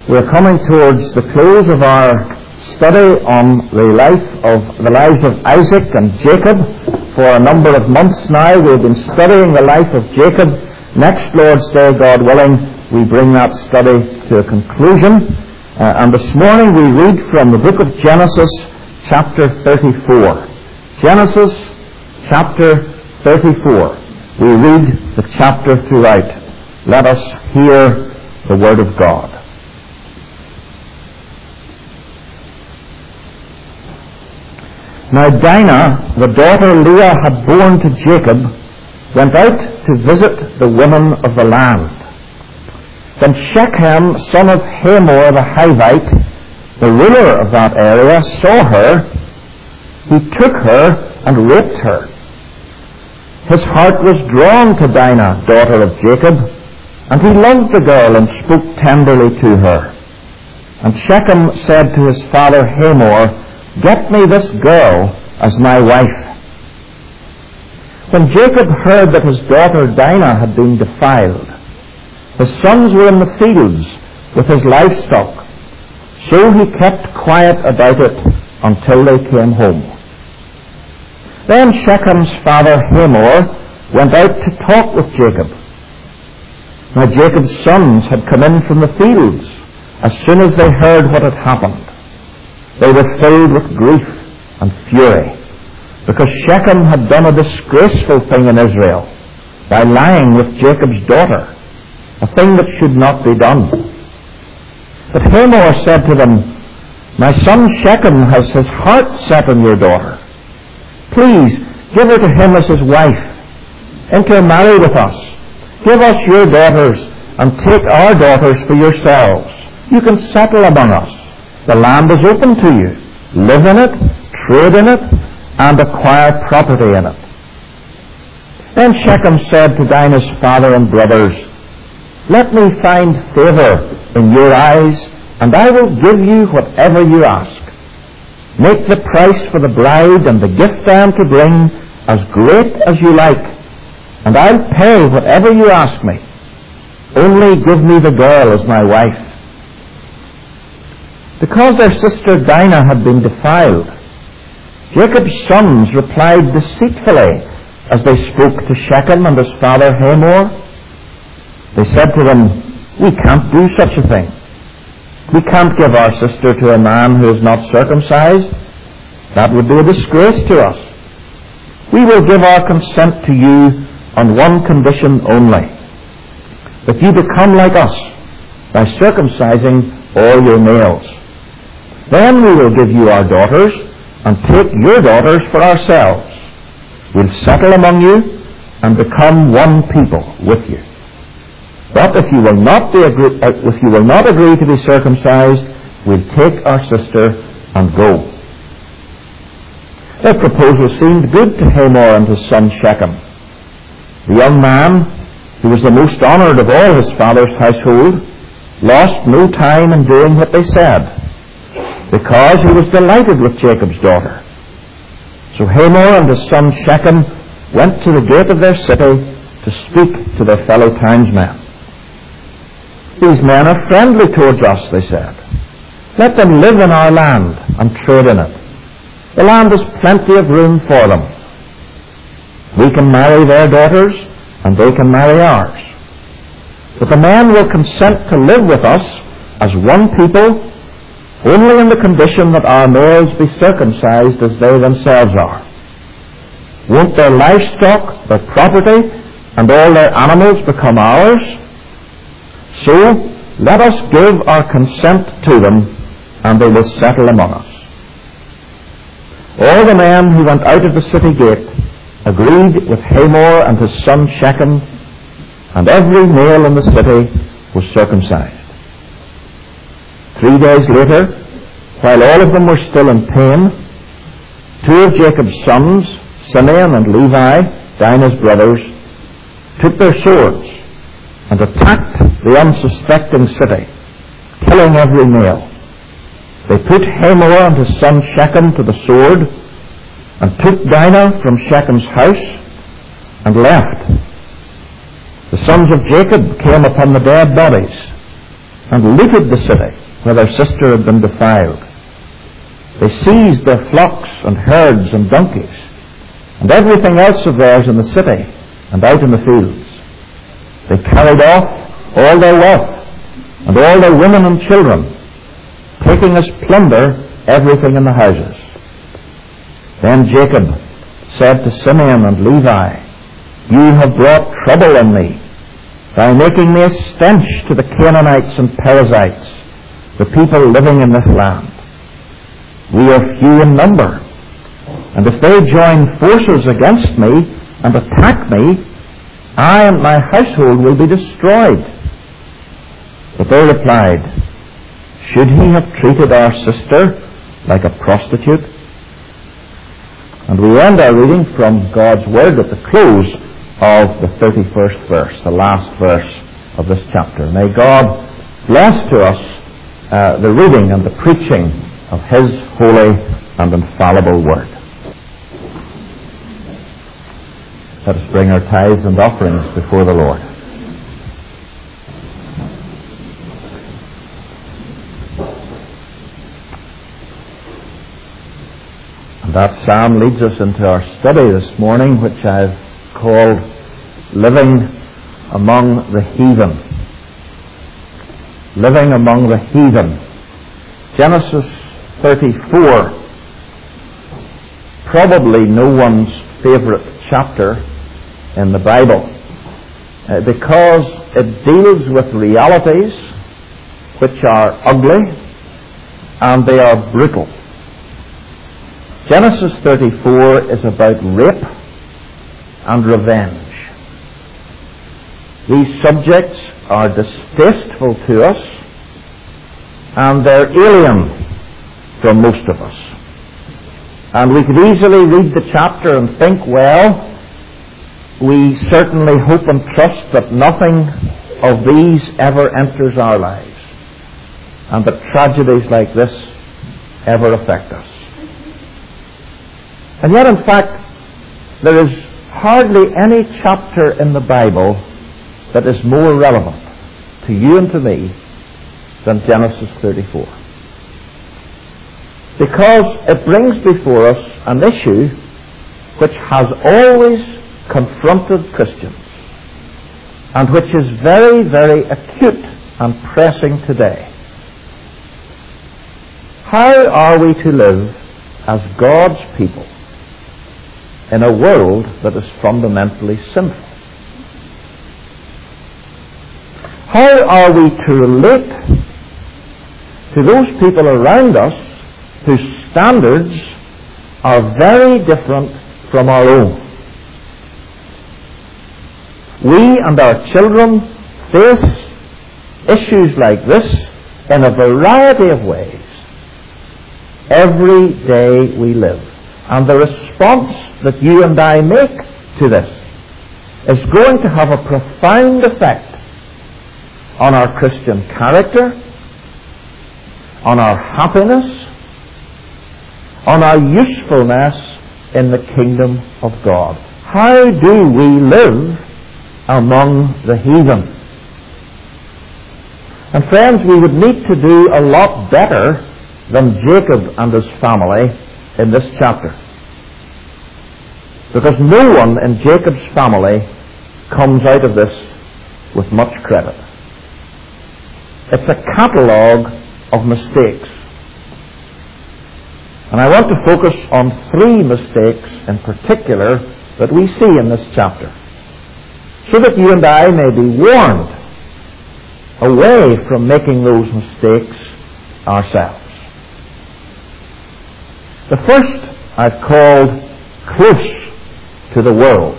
We're coming towards the close of our study on the lives of Isaac and Jacob. For a number of months now we've been studying the life of Jacob. Next Lord's Day, God willing, we bring that study to a conclusion. And this morning we read from the book of Genesis, chapter 34. Genesis, chapter 34. We read the chapter throughout. Let us hear the word of God. Now Dinah, the daughter Leah had borne to Jacob, went out to visit the women of the land. Then Shechem, son of Hamor the Hivite, the ruler of that area, saw her. He took her and raped her. His heart was drawn to Dinah, daughter of Jacob, and he loved the girl and spoke tenderly to her. And Shechem said to his father Hamor, "Get me this girl as my wife." When Jacob heard that his daughter Dinah had been defiled, his sons were in the fields with his livestock, so he kept quiet about it until they came home. Then Shechem's father Hamor went out to talk with Jacob. Now Jacob's sons had come in from the fields as soon as they heard what had happened. They were filled with grief and fury, because Shechem had done a disgraceful thing in Israel by lying with Jacob's daughter, a thing that should not be done. But Hamor said to them, "My son Shechem has his heart set on your daughter. Please give her to him as his wife. Intermarry with us. Give us your daughters and take our daughters for yourselves. You can settle among us. The land is open to you. Live in it, trade in it, and acquire property in it." Then Shechem said to Dinah's father and brothers, "Let me find favor in your eyes, and I will give you whatever you ask. Make the price for the bride and the gift I am to bring as great as you like, and I'll pay whatever you ask me. Only give me the girl as my wife." Because their sister Dinah had been defiled, Jacob's sons replied deceitfully as they spoke to Shechem and his father Hamor. They said to them, "We can't do such a thing. We can't give our sister to a man who is not circumcised. That would be a disgrace to us. We will give our consent to you on one condition only, that you become like us by circumcising all your males. Then we will give you our daughters and take your daughters for ourselves. We'll settle among you and become one people with you. But if you will not agree to be circumcised, we'll take our sister and go." Their proposal seemed good to Hamor and his son Shechem. The young man, who was the most honored of all his father's household, lost no time in doing what they said, because he was delighted with Jacob's daughter. So Hamor and his son Shechem went to the gate of their city to speak to their fellow townsmen. "These men are friendly towards us," they said. "Let them live in our land and trade in it. The land has plenty of room for them. We can marry their daughters and they can marry ours. But the men will consent to live with us as one people only in the condition that our males be circumcised as they themselves are. Won't their livestock, their property, and all their animals become ours? So let us give our consent to them, and they will settle among us." All the men who went out of the city gate agreed with Hamor and his son Shechem, and every male in the city was circumcised. 3 days later, while all of them were still in pain, 2 of Jacob's sons, Simeon and Levi, Dinah's brothers, took their swords and attacked the unsuspecting city, killing every male. They put Hamor and his son Shechem to the sword and took Dinah from Shechem's house and left. The sons of Jacob came upon the dead bodies, and looted the city where their sister had been defiled. They seized their flocks and herds and donkeys, and everything else of theirs in the city and out in the fields. They carried off all their wealth and all their women and children, taking as plunder everything in the houses. Then Jacob said to Simeon and Levi, "You have brought trouble on me by making me a stench to the Canaanites and Perizzites, the people living in this land. We are few in number, and if they join forces against me and attack me, I and my household will be destroyed." But they replied, "Should he have treated our sister like a prostitute?" And we end our reading from God's Word at the close of the 31st verse, the last verse of this chapter. May God bless to us the reading and the preaching of His holy and infallible Word. Let us bring our tithes and offerings before the Lord. And that psalm leads us into our study this morning, which I've called Living Among the Heathen. Living among the heathen. Genesis 34, probably no one's favorite chapter in the Bible, because it deals with realities which are ugly and they are brutal. Genesis 34 is about rape and revenge. These subjects are distasteful to us, and they're alien from most of us. And we could easily read the chapter and think, well, we certainly hope and trust that nothing of these ever enters our lives, and that tragedies like this ever affect us. And yet, in fact, there is hardly any chapter in the Bible that is more relevant to you and to me than Genesis 34. Because it brings before us an issue which has always confronted Christians and which is very, very acute and pressing today. How are we to live as God's people in a world that is fundamentally sinful? How are we to relate to those people around us whose standards are very different from our own? We and our children face issues like this in a variety of ways every day we live. And the response that you and I make to this is going to have a profound effect on our Christian character, on our happiness, on our usefulness in the kingdom of God. How do we live among the heathen? And friends, we would need to do a lot better than Jacob and his family in this chapter. Because no one in Jacob's family comes out of this with much credit. It's a catalogue of mistakes. And I want to focus on 3 mistakes in particular that we see in this chapter, so that you and I may be warned away from making those mistakes ourselves. The first I've called close to the world.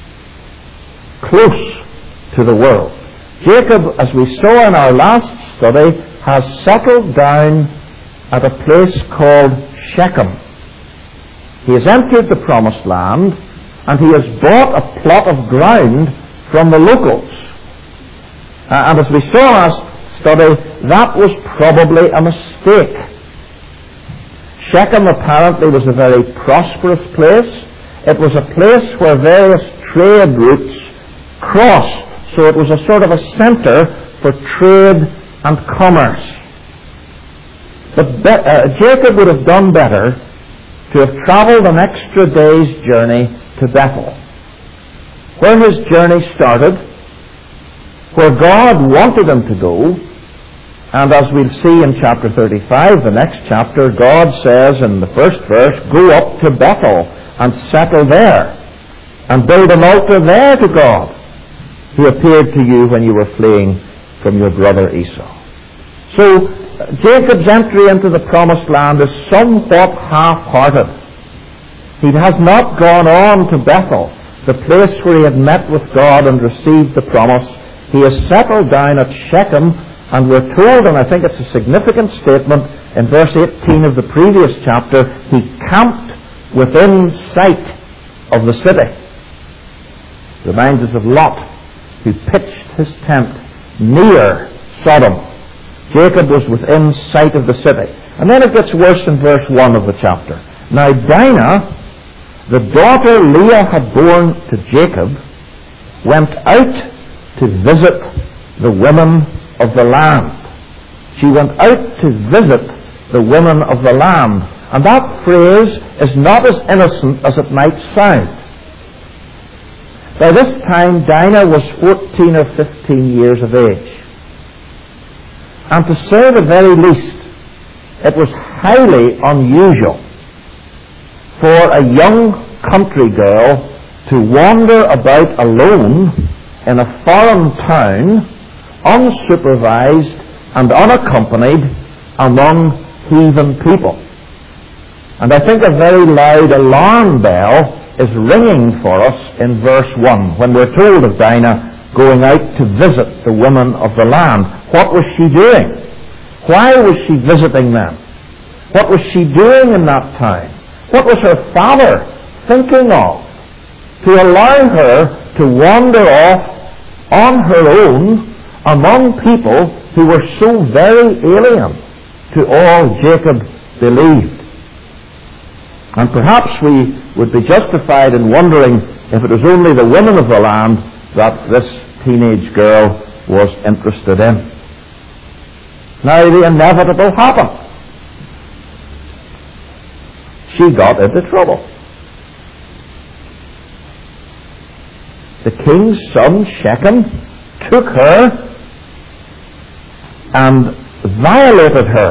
Close to the world. Jacob, as we saw in our last study, has settled down at a place called Shechem. He has entered the promised land, and he has bought a plot of ground from the locals. And as we saw last study, that was probably a mistake. Shechem apparently was a very prosperous place. It was a place where various trade routes crossed, so it was a sort of a center for trade and commerce. But Jacob would have done better to have travelled an extra day's journey to Bethel, where his journey started, where God wanted him to go. And as we'll see in chapter 35, the next chapter, God says in the first verse, "Go up to Bethel and settle there, and build an altar there to God, who appeared to you when you were fleeing from your brother Esau." So Jacob's entry into the promised land is somewhat half-hearted. He has not gone on to Bethel, the place where he had met with God and received the promise. He has settled down at Shechem, and we're told, and I think it's a significant statement, in verse 18 of the previous chapter, he camped within sight of the city. Reminds us of Lot, who pitched his tent near Sodom. Jacob was within sight of the city. And then it gets worse in verse 1 of the chapter. Now Dinah, the daughter Leah had borne to Jacob, went out to visit the women of the land. She went out to visit the women of the land. And that phrase is not as innocent as it might sound. By this time, Dinah was 14 or 15 years of age. And to say the very least, it was highly unusual for a young country girl to wander about alone in a foreign town, unsupervised and unaccompanied among heathen people. And I think a very loud alarm bell is ringing for us in verse 1 when we're told of Dinah going out to visit the women of the land. What was she doing? Why was she visiting them? What was she doing in that time? What was her father thinking of to allow her to wander off on her own among people who were so very alien to all Jacob believed? And perhaps we would be justified in wondering if it was only the women of the land that this teenage girl was interested in. Now the inevitable happened. She got into trouble. The king's son, Shechem, took her and violated her.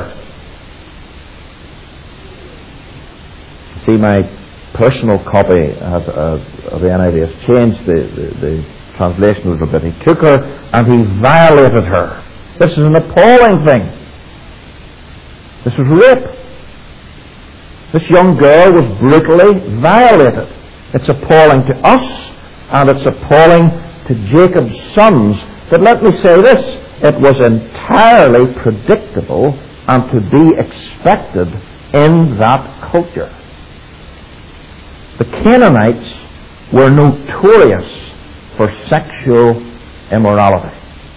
See, my personal copy of the NIV has changed the translation a little bit. He took her and he violated her. This is an appalling thing. This was rape. This young girl was brutally violated. It's appalling to us, and it's appalling to Jacob's sons. But let me say this, it was entirely predictable and to be expected in that culture. The Canaanites were notorious for sexual immorality.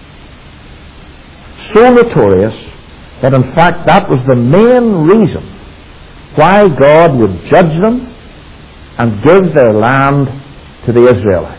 So notorious that in fact that was the main reason why God would judge them and give their land to the Israelites.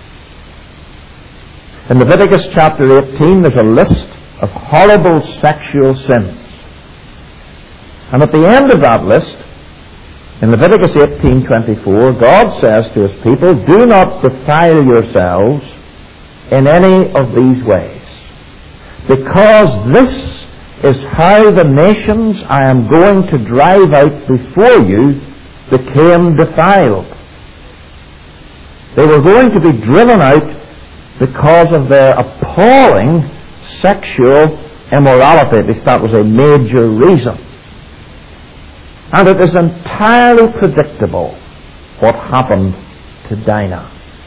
In Leviticus chapter 18 there's a list of horrible sexual sins. And at the end of that list, in Leviticus 18:24, God says to his people, "Do not defile yourselves in any of these ways, because this is how the nations I am going to drive out before you became defiled." They were going to be driven out because of their appalling sexual immorality. At least that was a major reason. And it is entirely predictable what happened to Dinah.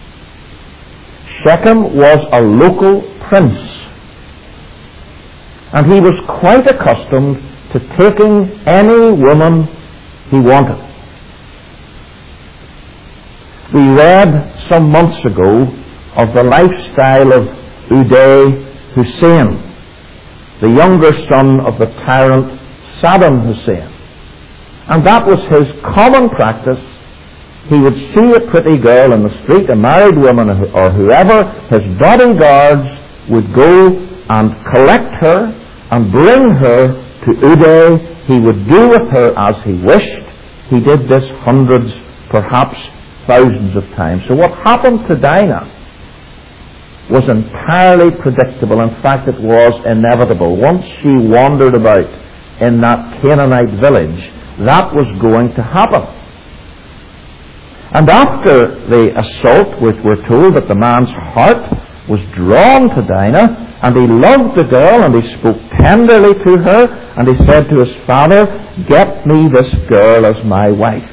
Shechem was a local prince, and he was quite accustomed to taking any woman he wanted. We read some months ago of the lifestyle of Uday Hussein, the younger son of the tyrant Saddam Hussein. And that was his common practice. He would see a pretty girl in the street, a married woman or whoever, his bodyguards would go and collect her and bring her to Uday. He would do with her as he wished. He did this hundreds, perhaps thousands of times. So what happened to Dinah was entirely predictable. In fact, it was inevitable. Once she wandered about in that Canaanite village, that was going to happen. And after the assault, we're told that the man's heart was drawn to Dinah, and he loved the girl, and he spoke tenderly to her, and he said to his father, "Get me this girl as my wife."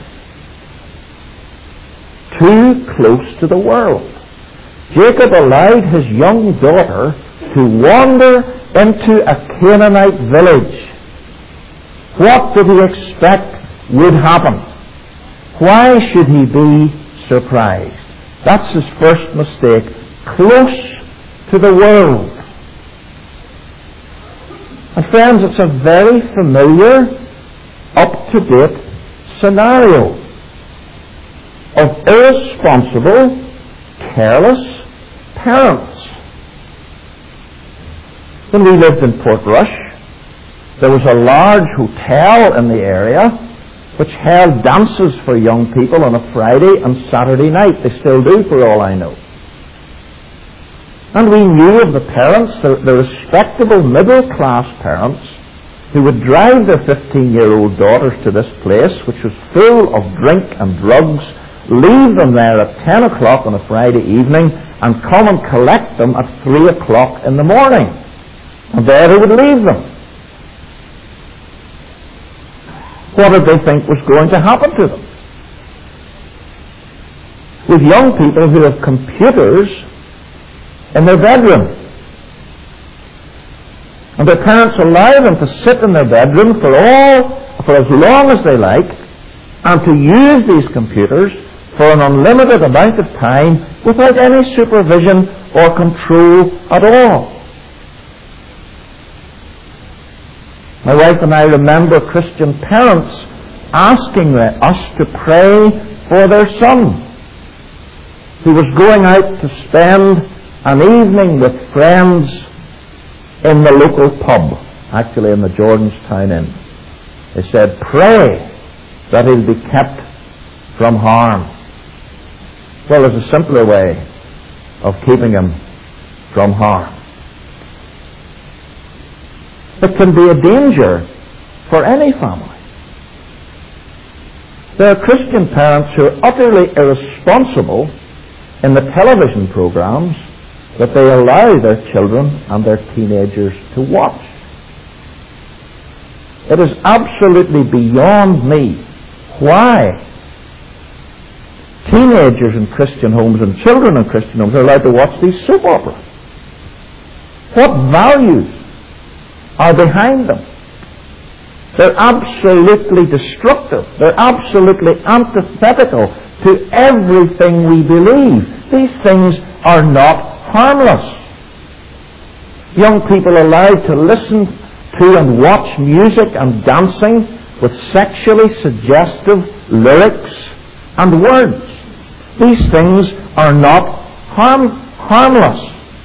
Too close to the world. Jacob allowed his young daughter to wander into a Canaanite village. What did he expect would happen? Why should he be surprised? That's his first mistake. Close to the world. And friends, it's a very familiar, up-to-date scenario of irresponsible, careless parents. When we lived in Portrush, there was a large hotel in the area which held dances for young people on a Friday and Saturday night. They still do, for all I know. And we knew of the parents, the respectable middle-class parents, who would drive their 15-year-old daughters to this place, which was full of drink and drugs, leave them there at 10 o'clock on a Friday evening, and come and collect them at 3 o'clock in the morning. And there they would leave them. What did they think was going to happen to them? With young people who have computers in their bedroom, and their parents allow them to sit in their bedroom for as long as they like, and to use these computers for an unlimited amount of time without any supervision or control at all. My wife and I remember Christian parents asking us to pray for their son, who was going out to spend an evening with friends in the local pub, actually in the Jordanstown Inn. They said, pray that he'll be kept from harm. Well, there's a simpler way of keeping him from harm. It can be a danger for any family. There are Christian parents who are utterly irresponsible in the television programs that they allow their children and their teenagers to watch. It is absolutely beyond me why teenagers in Christian homes and children in Christian homes are allowed to watch these soap operas. What values are behind them? They're absolutely destructive. They're absolutely antithetical to everything we believe. These things are not harmless. Young people allowed to listen to and watch music and dancing with sexually suggestive lyrics and words. These things are not harmless.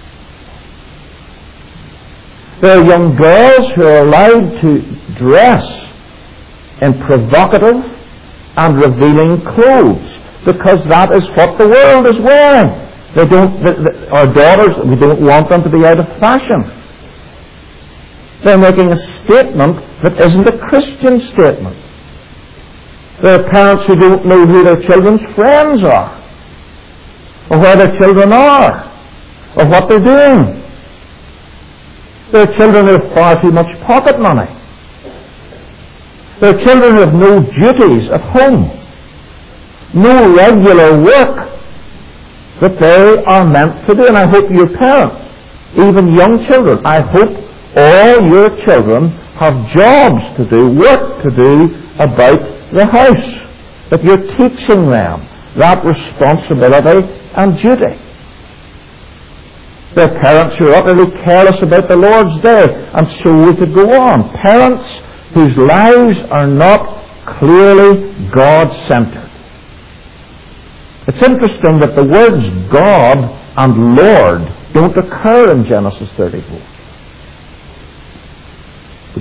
There are young girls who are allowed to dress in provocative and revealing clothes because that is what the world is wearing. Our daughters, we don't want them to be out of fashion. They're making a statement that isn't a Christian statement. There are parents who don't know who their children's friends are, or where their children are, or what they're doing. There are children who have far too much pocket money. There are children who have no duties at home, no regular work that they are meant to do. And I hope your parents, even young children, I hope all your children have jobs to do, work to do about the house, that you're teaching them that responsibility and duty. There are parents who are utterly careless about the Lord's Day, and so we could go on. Parents whose lives are not clearly God-centered. It's interesting that the words God and Lord don't occur in Genesis 34.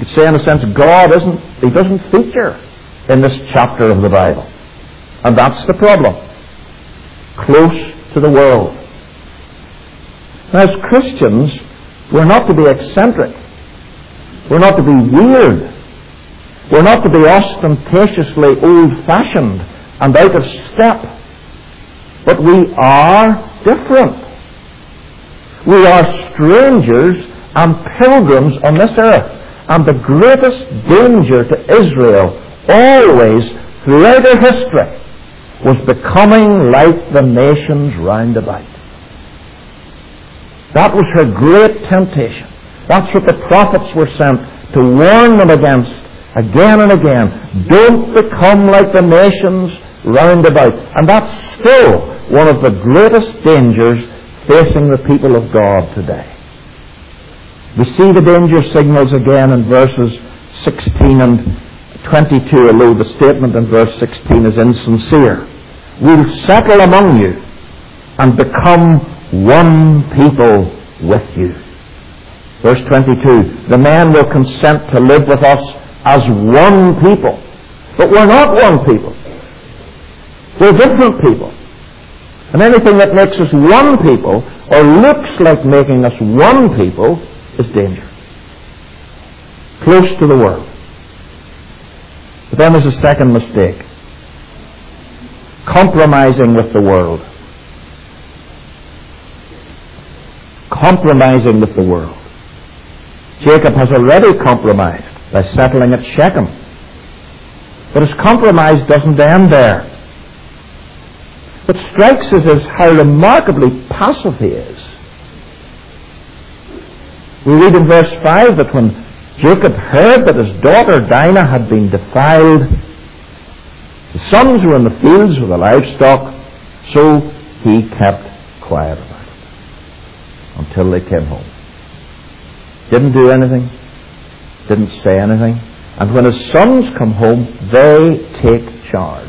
could say in a sense, God doesn't feature in this chapter of the Bible. And that's the problem. Close to the world. Now, as Christians, we're not to be eccentric. We're not to be weird. We're not to be ostentatiously old-fashioned and out of step. But we are different. We are strangers and pilgrims on this earth. And the greatest danger to Israel always throughout her history was becoming like the nations round about. That was her great temptation. That's what the prophets were sent to warn them against again and again. Don't become like the nations round about. And that's still one of the greatest dangers facing the people of God today. We see the danger signals again in verses 16 and 22, although the statement in verse 16 is insincere. We'll settle among you and become one people with you. Verse 22, the men will consent to live with us as one people. But we're not one people. We're different people. And anything that makes us one people, or looks like making us one people, is danger. Close to the world. But then there's a second mistake. Compromising with the world. Compromising with the world. Jacob has already compromised by settling at Shechem. But his compromise doesn't end there. What strikes us is how remarkably passive he is. We read in verse 5 that when Jacob heard that his daughter Dinah had been defiled, the sons were in the fields with the livestock, so he kept quiet about it until they came home. Didn't do anything, didn't say anything, and when his sons come home, they take charge.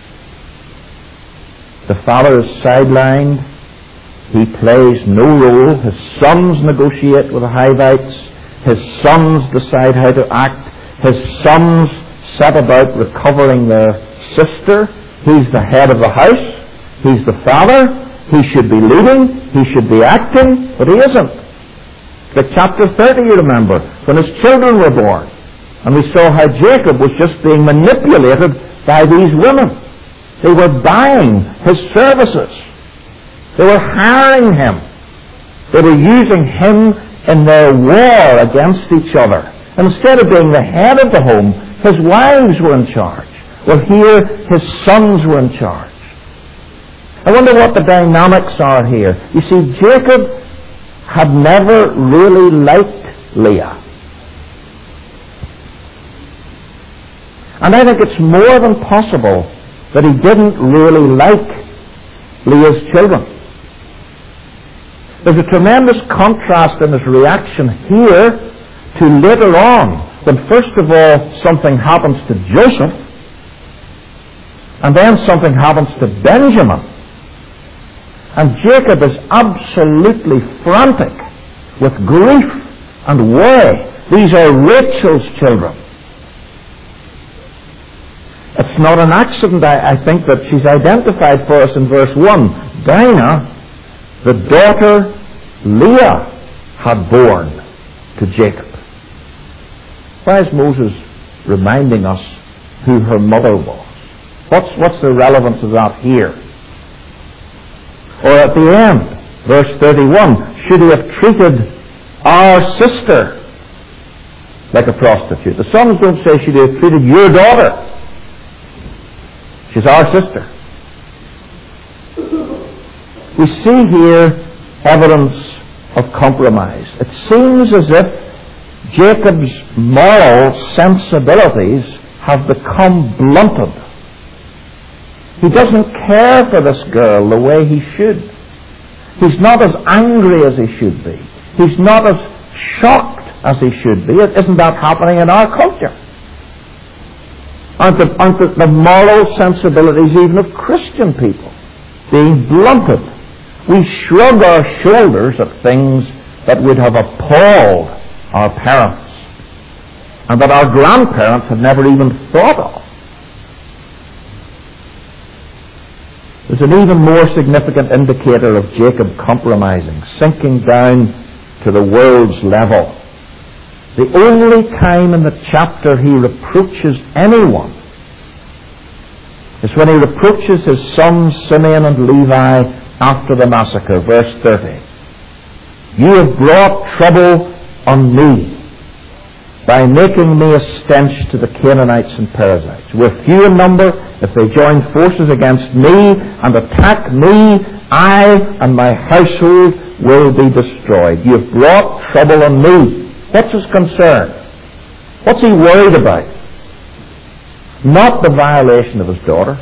The father is sidelined. He plays no role. His sons negotiate with the Hivites. His sons decide how to act. His sons set about recovering their sister. He's the head of the house. He's the father. He should be leading. He should be acting, but he isn't. Like chapter 30, you remember, when his children were born. And we saw how Jacob was just being manipulated by these women. They were buying his services. They were hiring him. They were using him in their war against each other. And instead of being the head of the home, his wives were in charge. Well, here, his sons were in charge. I wonder what the dynamics are here. You see, Jacob had never really liked Leah. And I think it's more than possible that he didn't really like Leah's children. There's a tremendous contrast in his reaction here to later on, when first of all something happens to Joseph, and then something happens to Benjamin. And Jacob is absolutely frantic with grief and worry. These are Rachel's children. It's not an accident, I think, that she's identified for us in verse 1. Dinah, the daughter Leah had born to Jacob. Why is Moses reminding us who her mother was? What's the relevance of that here? Or at the end, verse 31, should he have treated our sister like a prostitute? The sons don't say should he have treated your daughter. She's our sister. We see here evidence of compromise. It seems as if Jacob's moral sensibilities have become blunted. He doesn't care for this girl the way he should. He's not as angry as he should be. He's not as shocked as he should be. Isn't that happening in our culture? Aren't the moral sensibilities even of Christian people being blunted? We shrug our shoulders at things that would have appalled our parents. and that our grandparents had never even thought of. There's an even more significant indicator of Jacob compromising, sinking down to the world's level. The only time in the chapter he reproaches anyone is when he reproaches his sons Simeon and Levi after the massacre. Verse 30. You have brought trouble on me by making me a stench to the Canaanites and Perizzites. We're few in number. If they join forces against me and attack me, I and my household will be destroyed. You have brought trouble on me. What's his concern? What's he worried about? Not the violation of his daughter.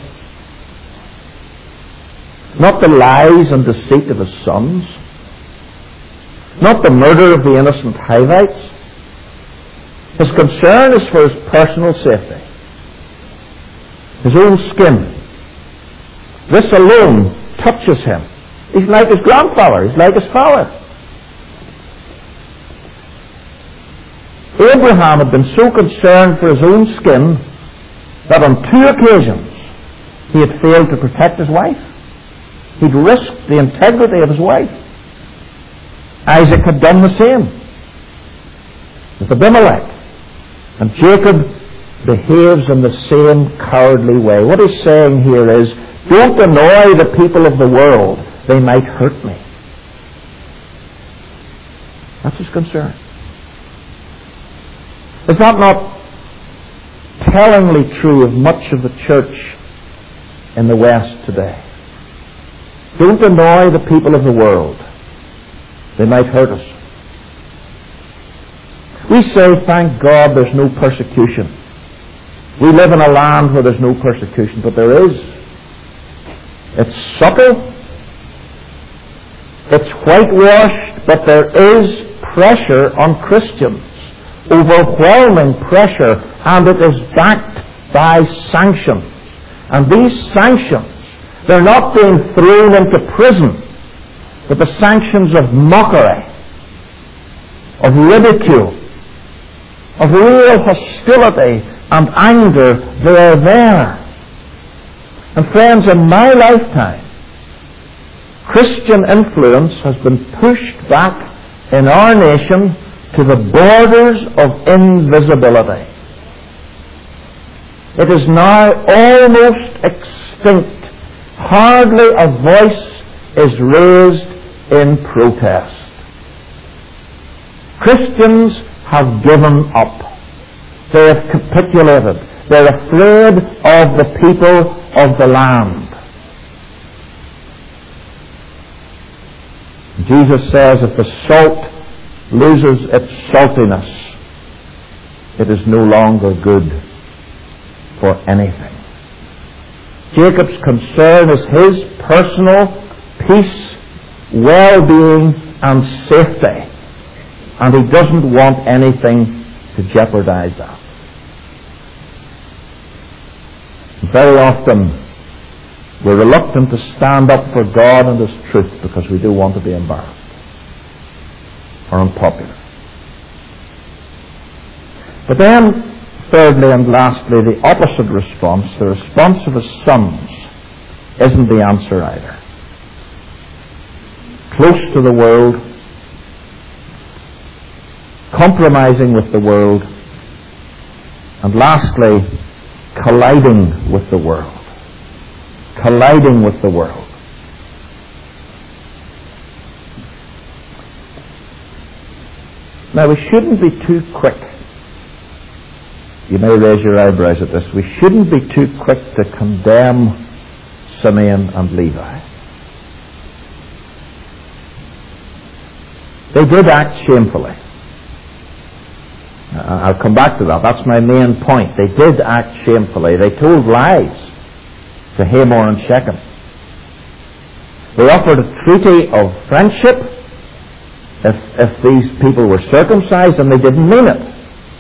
Not the lies and deceit of his sons. Not the murder of the innocent Hivites. His concern is for his personal safety. His own skin. This alone touches him. He's like his grandfather. He's like his father. Abraham had been so concerned for his own skin that on 2 occasions he had failed to protect his wife. He'd risked the integrity of his wife. Isaac had done the same with Abimelech. And Jacob behaves in the same cowardly way. What he's saying here is, don't annoy the people of the world. They might hurt me. That's his concern. Is that not tellingly true of much of the church in the West today? Don't annoy the people of the world. They might hurt us. We say, thank God there's no persecution. We live in a land where there's no persecution, but there is. It's subtle. It's whitewashed, but there is pressure on Christians. Overwhelming pressure, and it is backed by sanctions. And these sanctions, they're not being thrown into prison, but the sanctions of mockery, of ridicule, of real hostility and anger, they are there. And friends, in my lifetime, Christian influence has been pushed back in our nation to the borders of invisibility. It is now almost extinct. Hardly a voice is raised in protest. Christians have given up. They have capitulated. They're afraid of the people of the land. Jesus says if the salt loses its saltiness, it is no longer good for anything. Jacob's concern is his personal peace, well-being and safety. And he doesn't want anything to jeopardize that. Very often we're reluctant to stand up for God and His truth because we do want to be embarrassed or unpopular. But then, thirdly and lastly, the opposite response, the response of his sons, isn't the answer either. Close to the world, compromising with the world, and lastly, colliding with the world. Colliding with the world. Now, we shouldn't be too quick. You may raise your eyebrows at this. We shouldn't be too quick to condemn Simeon and Levi. They did act shamefully. I'll come back to that. That's my main point. They did act shamefully. They told lies to Hamor and Shechem. They offered a treaty of friendship if these people were circumcised, and they didn't mean it.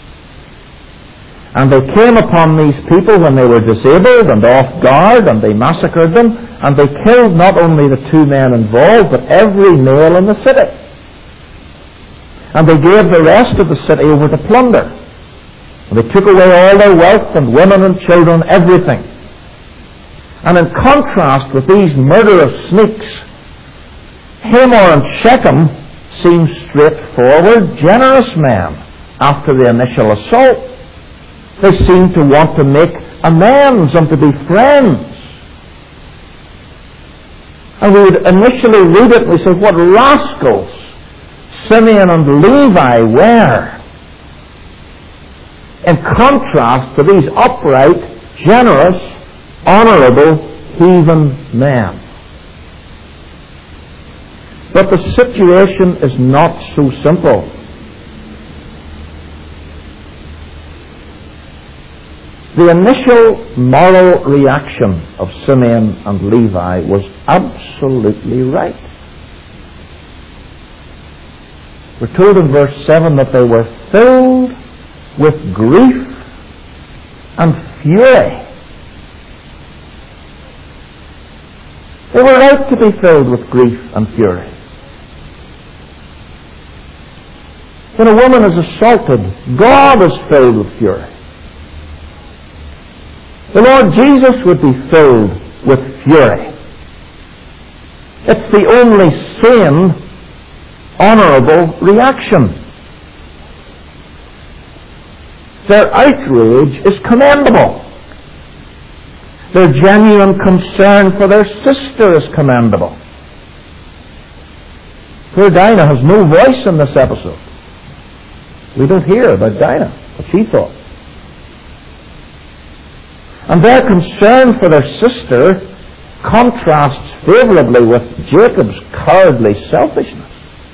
And they came upon these people when they were disabled and off guard, and they massacred them, and they killed not only the 2 men involved, but every male in the city. And they gave the rest of the city over to plunder. And they took away all their wealth and women and children, everything. And in contrast with these murderous sneaks, Hamor and Shechem seem straightforward, generous men after the initial assault. They seem to want to make amends and to be friends. And we would initially read it and we say, what rascals Simeon and Levi were, in contrast to these upright, generous, honourable heathen men. But the situation is not so simple. The initial moral reaction of Simeon and Levi was absolutely right. We're told in verse 7 that they were filled with grief and fury. They were right to be filled with grief and fury. When a woman is assaulted, God is filled with fury. The Lord Jesus would be filled with fury. It's the only sane, honourable reaction. Their outrage is commendable. Their genuine concern for their sister is commendable. Poor Dinah has no voice in this episode. We don't hear about Dinah, what she thought. And their concern for their sister contrasts favourably with Jacob's cowardly selfishness.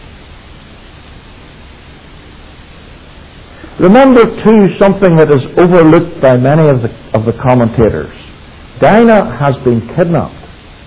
Remember, too, something that is overlooked by many of the commentators. Dinah has been kidnapped.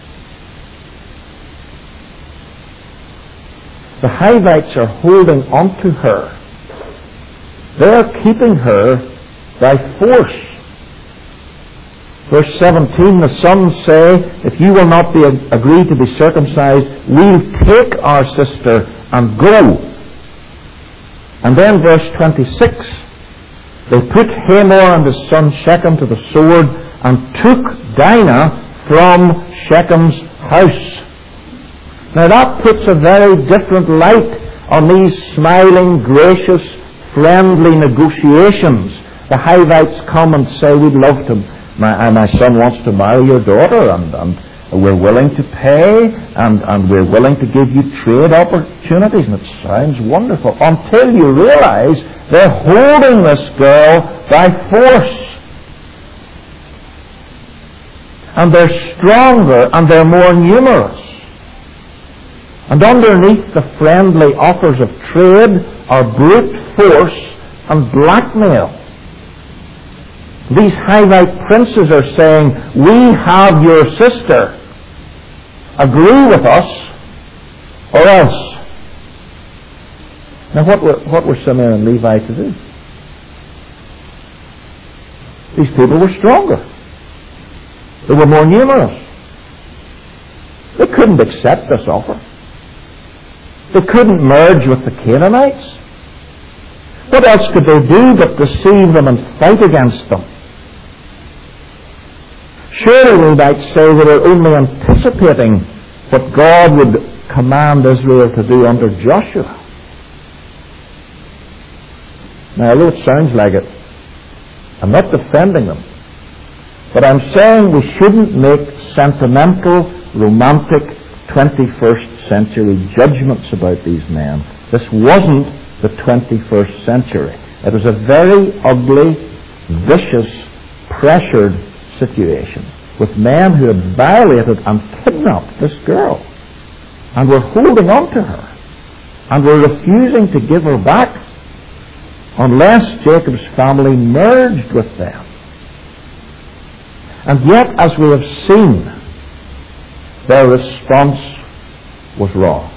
The Hivites are holding on to her. They are keeping her by force. Verse 17, the sons say, if you will not agree to be circumcised, we'll take our sister and go. And then verse 26, they put Hamor and his son Shechem to the sword and took Dinah from Shechem's house. Now that puts a very different light on these smiling, gracious, friendly negotiations. The Hivites come and say, we'd love to, my son wants to marry your daughter, and we're willing to pay, and we're willing to give you trade opportunities. And it sounds wonderful until you realize they're holding this girl by force. And they're stronger and they're more numerous. And underneath the friendly offers of trade are brute force and blackmail. These Hivite princes are saying, we have your sister. Agree with us or else. Now what were Simeon and Levi to do? These people were stronger. They were more numerous. They couldn't accept this offer. They couldn't merge with the Canaanites. What else could they do but deceive them and fight against them? Surely we might say they were only anticipating what God would command Israel to do under Joshua. Now, although it sounds like it, I'm not defending them. But I'm saying we shouldn't make sentimental, romantic, 21st century judgments about these men. This wasn't the 21st century. It was a very ugly, vicious, pressured situation with men who had violated and kidnapped this girl and were holding on to her and were refusing to give her back unless Jacob's family merged with them. And yet, as we have seen, their response was wrong.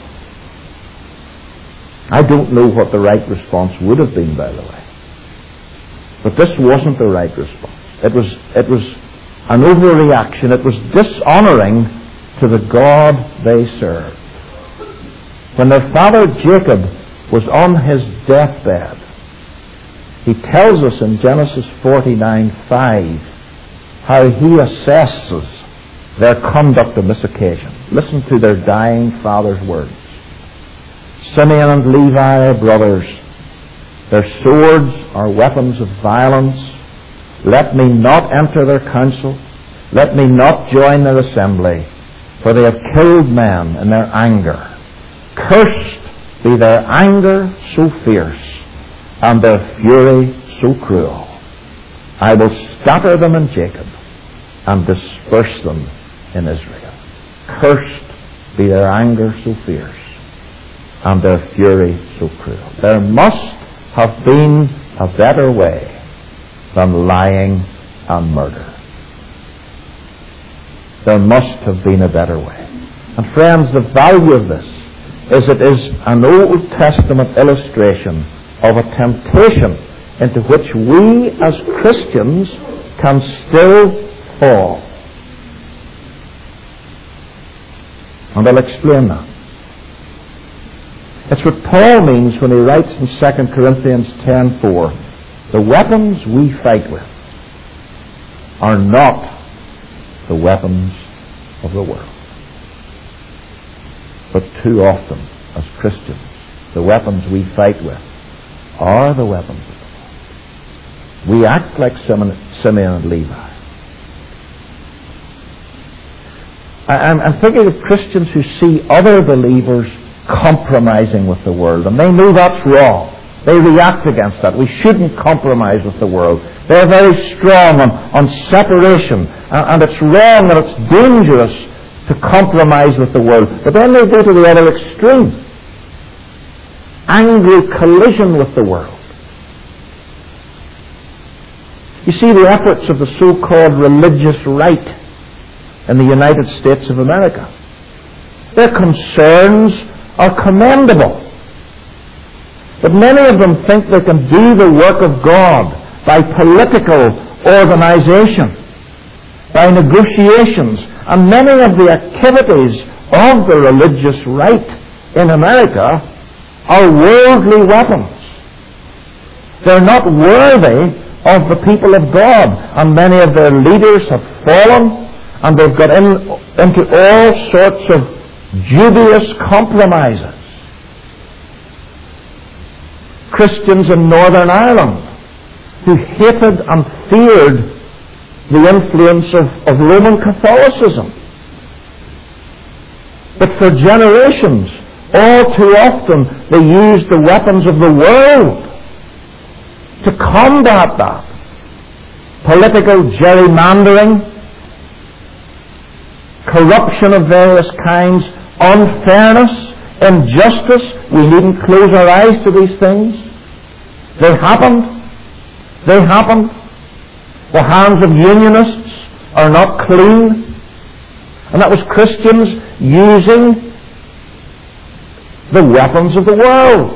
I don't know what the right response would have been, by the way. But this wasn't the right response. It was an overreaction. It was dishonouring to the God they served. When their father Jacob was on his deathbed, He tells us in Genesis 49:5 how he assesses their conduct on this occasion. Listen to their dying father's words. Simeon and Levi are brothers. Their swords are weapons of violence. Let me not enter their council. Let me not join their assembly. For they have killed men in their anger. Cursed be their anger so fierce, and their fury so cruel. I will scatter them in Jacob, and disperse them in Israel. Cursed be their anger so fierce, and their fury so cruel. There must have been a better way than lying and murder. There must have been a better way. And friends, the value of this is it is an Old Testament illustration of a temptation into which we as Christians can still fall. And I'll explain that. It's what Paul means when he writes in 2 Corinthians 10:4, the weapons we fight with are not the weapons of the world. But too often, as Christians, the weapons we fight with are the weapons of the world. We act like Simeon and Levi. I'm thinking of Christians who see other believers compromising with the world, and they know that's wrong. They react against that. We shouldn't compromise with the world. They're very strong on separation, and it's wrong and it's dangerous to compromise with the world. But then they go to the other extreme. Angry collision with the world. You see, the efforts of the so-called religious right in the United States of America, their concerns are commendable. But many of them think they can do the work of God by political organization, by negotiations, and many of the activities of the religious right in America are worldly weapons. They're not worthy of the people of God, and many of their leaders have fallen, and they've got into all sorts of dubious compromises. Christians in Northern Ireland who hated and feared the influence of Roman Catholicism. But for generations, all too often, they used the weapons of the world to combat that. Political gerrymandering, corruption of various kinds, unfairness, injustice. We needn't close our eyes to these things. They happened. They happened. The hands of unionists are not clean. And that was Christians using the weapons of the world.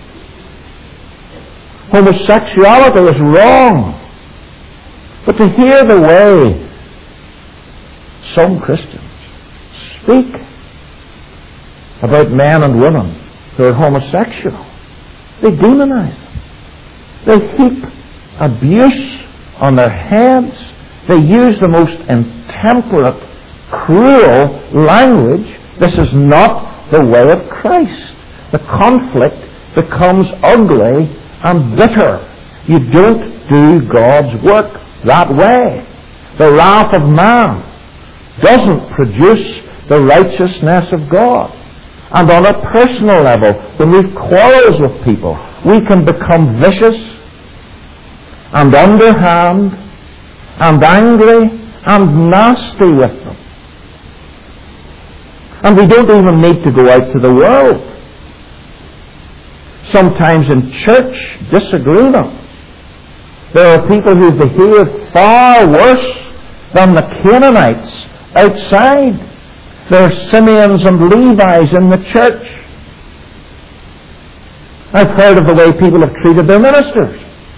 Homosexuality is wrong. But to hear the way some Christians speak about men and women who are homosexual, they demonize them. They heap abuse on their heads. They use the most intemperate, cruel language. This is not the way of Christ. The conflict becomes ugly and bitter. You don't do God's work that way. The wrath of man doesn't produce the righteousness of God. And on a personal level, when we quarrel with people, we can become vicious and underhand and angry and nasty with them. And we don't even need to go out to the world. Sometimes in church disagreement, there are people who behave far worse than the Canaanites outside. There are Simeons and Levi's in the church. I've heard of the way people have treated their ministers.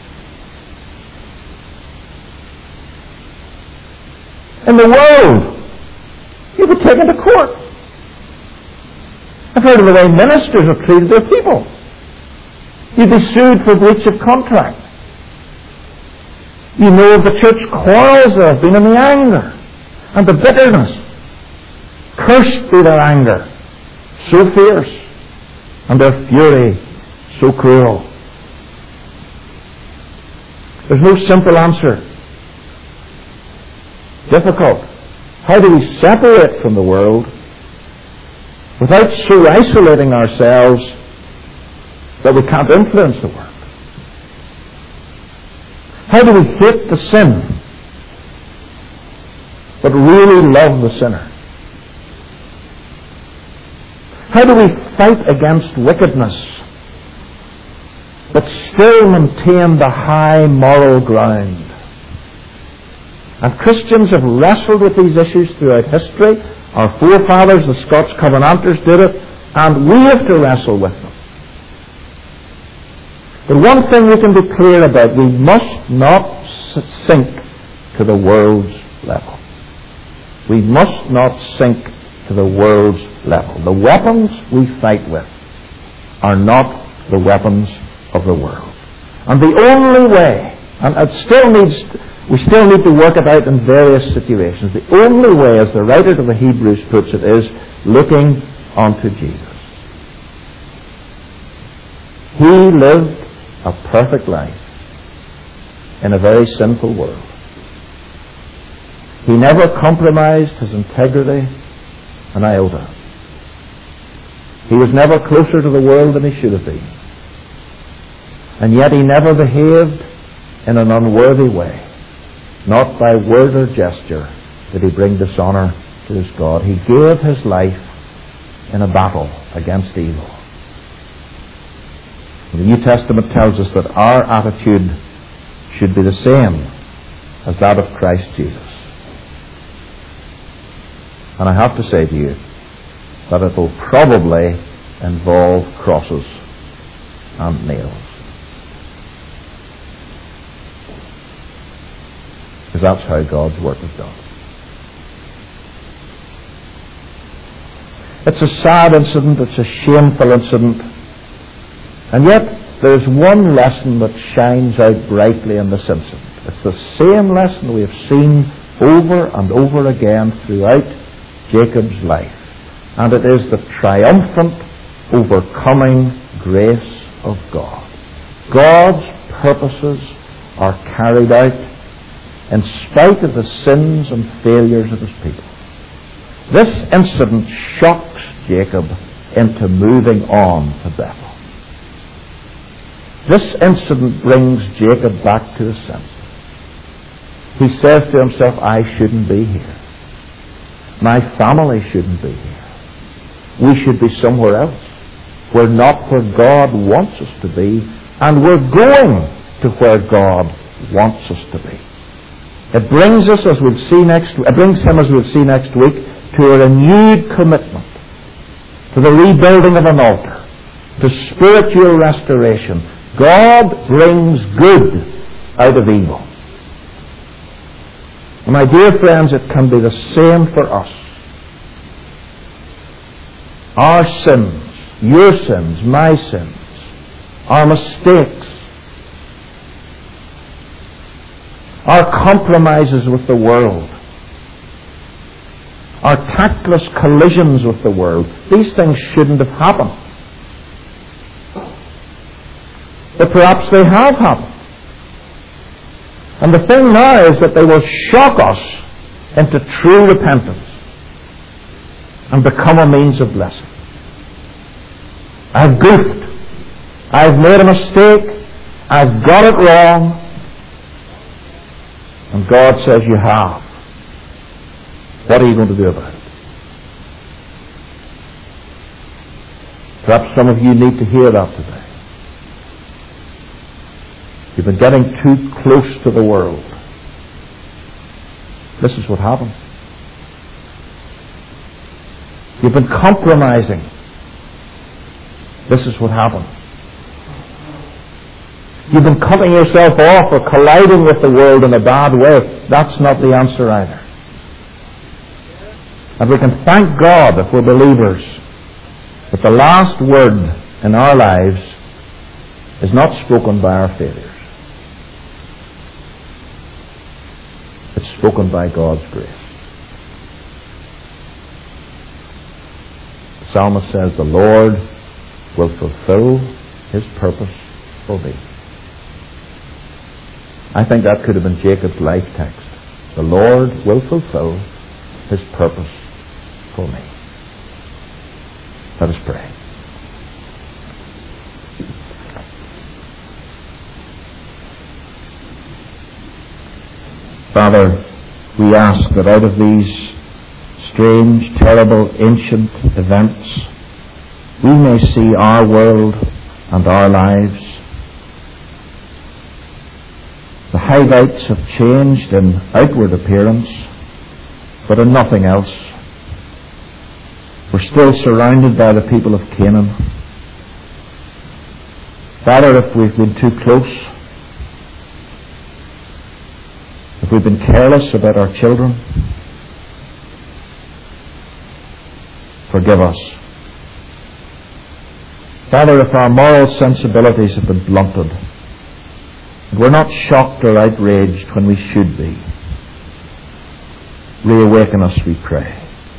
In the world, you could take it to court. I've heard of the way ministers have treated their people. You'd be sued for breach of contract. You know of the church quarrels there have been, and the anger and the bitterness. Cursed be their anger, so fierce, and their fury so cruel. There's no simple answer. Difficult. How do we separate from the world without so isolating ourselves that we can't influence the world? How do we hate the sin but really love the sinner? How do we fight against wickedness but still maintain the high moral ground? And Christians have wrestled with these issues throughout history. Our forefathers, the Scots Covenanters, did it, and we have to wrestle with them. But one thing we can be clear about, we must not sink to the world's level. We must not sink to the world's level. The weapons we fight with are not the weapons of the world. And the only way, and we still need to work it out in various situations, the only way, as the writer to the Hebrews puts it, is looking unto Jesus. He lived a perfect life in a very sinful world. He never compromised his integrity an iota. He was never closer to the world than he should have been. And yet he never behaved in an unworthy way. Not by word or gesture did he bring dishonor to his God. He gave his life in a battle against evil. The New Testament tells us that our attitude should be the same as that of Christ Jesus. And I have to say to you that it will probably involve crosses and nails. Because that's how God's work is done. It's a sad incident, it's a shameful incident, and yet there's one lesson that shines out brightly in this incident. It's the same lesson we have seen over and over again throughout Jacob's life, and it is the triumphant, overcoming grace of God. God's purposes are carried out in spite of the sins and failures of his people. This incident shocks Jacob into moving on to Bethel. This incident brings Jacob back to his senses. He says to himself, I shouldn't be here. My family shouldn't be here. We should be somewhere else. We're not where God wants us to be, and we're going to where God wants us to be. It brings us, as we'll see next week, to a renewed commitment to the rebuilding of an altar, to spiritual restoration. God brings good out of evil. And my dear friends, it can be the same for us. Our sins, your sins, my sins, our mistakes, our compromises with the world, our tactless collisions with the world, these things shouldn't have happened. But perhaps they have happened. And the thing now is that they will shock us into true repentance and become a means of blessing. I've goofed. I've made a mistake. I've got it wrong. And God says, you have. What are you going to do about it? Perhaps some of you need to hear that today. You've been getting too close to the world. This is what happens. You've been compromising. This is what happens. You've been cutting yourself off or colliding with the world in a bad way. That's not the answer either. And we can thank God, if we're believers, that the last word in our lives is not spoken by our failures. It's spoken by God's grace. The psalmist says, the Lord will fulfill his purpose for thee. I think that could have been Jacob's life text. The Lord will fulfill his purpose for me. Let us pray. Father, we ask that out of these strange, terrible, ancient events, we may see our world and our lives. The Hivites have changed in outward appearance, but in nothing else. We're still surrounded by the people of Canaan. Father, if we've been too close, if we've been careless about our children, forgive us. Father, if our moral sensibilities have been blunted, and we're not shocked or outraged when we should be, reawaken us, we pray.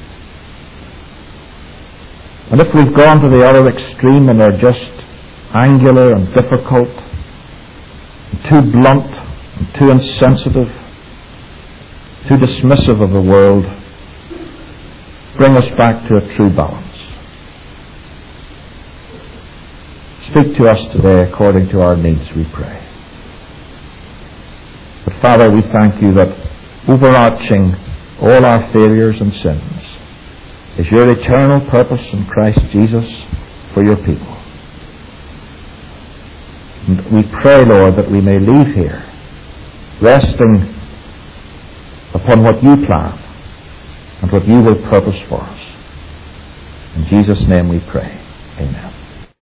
And if we've gone to the other extreme and are just angular and difficult, and too blunt and too insensitive, too dismissive of the world, bring us back to a true balance. Speak to us today according to our needs, we pray. But Father, we thank you that overarching all our failures and sins is your eternal purpose in Christ Jesus for your people. And we pray, Lord, that we may leave here resting upon what you plan and what you will purpose for us. In Jesus' name we pray. Amen.